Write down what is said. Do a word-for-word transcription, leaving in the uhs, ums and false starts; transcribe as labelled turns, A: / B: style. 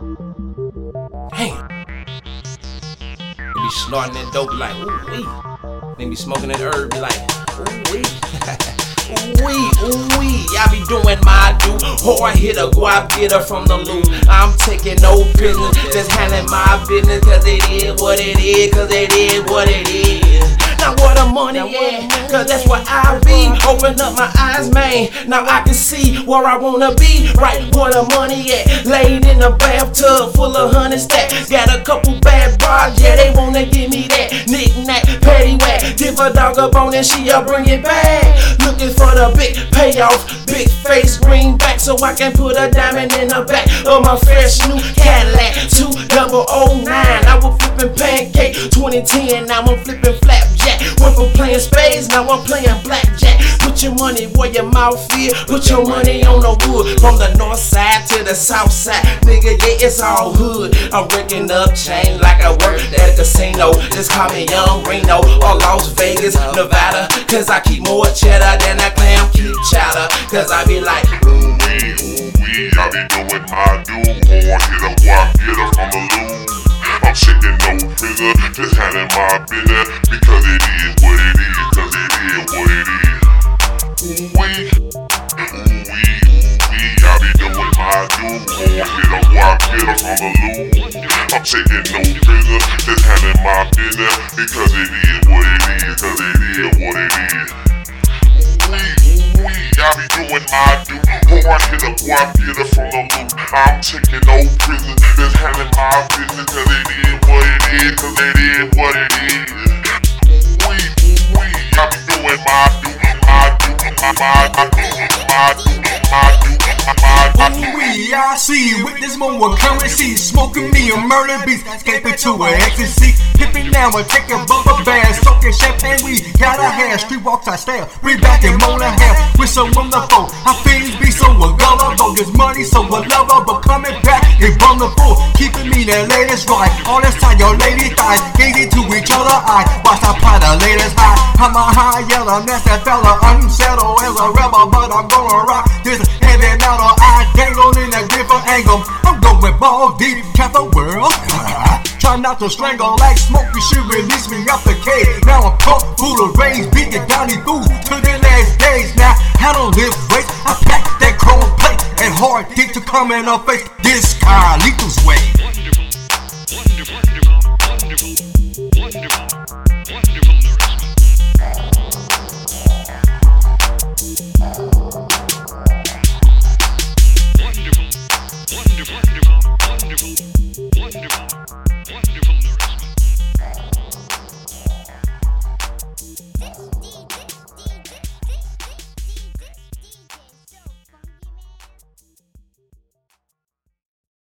A: Damn. They be snorting that dope like, ooh wee. They be smoking that herb, be like, ooh wee. Ooh wee, ooh wee. Y'all be doing my do. Hard hitter, go out get her from the loot. I'm taking no business, just handling my business. Cause it is what it is, cause it is what it is. Now where the money at? Cause that's where I be. Open up my eyes, man. Now I can see where I wanna be. Right where the money at. Laid in a bathtub full of honey stacks. Got a couple bad bras, yeah, they wanna give me that. Knick-knack, paddywhack. Dip a dog up on it, she'll bring it back. Looking for the big payoff. Big face, greenback, so I can put a diamond in the back of my fresh new Cadillac. two double oh nine. I was flipping pancake. twenty ten, now I'm flipping flapjack. Went from playing spades, now I'm playing blackjack. Put your money where your mouth is. Put your money on the wood. From the north side to the south side. Nigga, yeah, it's all hood. I'm breaking up change like I work at a casino. Just call me Young Reno or Las Vegas, Nevada. Cause I keep more cheddar than I clam keep chowder. Cause I be like,
B: ooh wee, ooh wee, I be doing my do. Hard hitter, go out get her from the loot. I'm shaking no finger, just handling my business. Because it is what it is, cause it is what it is. Ooh wee, ooh wee, ooh wee, I be doing my do. Hard hitter, go out get her from the loot. I'm shaking no finger, just handling my business. Because it is what it is, cause it is what it is. Ooh wee, ooh wee, I be doing my do. Hard hitter, go out get her from the loot. I'm taking no prison, just handling my business. Cause it is what it is, cause it is what it is. Ooh wee, ooh wee, I be doing my do, my do, my, my, my do, my do, my do, my, my, my do.
C: Ooh wee, I see you with this more currency. Smoking me a murder beast, escaping to an ecstasy. Pippin' now and take a bumper bag, soaking champagne weed. Gotta have street walks I style, bring back and moan a half. With some wonderful, I fiends be so gullible. This money so lover, but coming back is vulnerable. Keeping me the latest right. All this time your lady thighs gazing to each other eye. Watch I apply the latest high. I'm a high yellow, that's that fella unsettled as a rebel, but I'm gonna rock this heavy metal. I dangle in a different angle. I'm going ball deep, count the world. Try not to strangle like smoke, you should release me up the cave. Now I'm pumped full of rage, beating down these fools to the last days. Now I don't live waste, I pack that chrome plate and hard dick to come in her face. This Carlito's way.
D: Wonderful, wonderful, wonderful, wonderful, wonderful.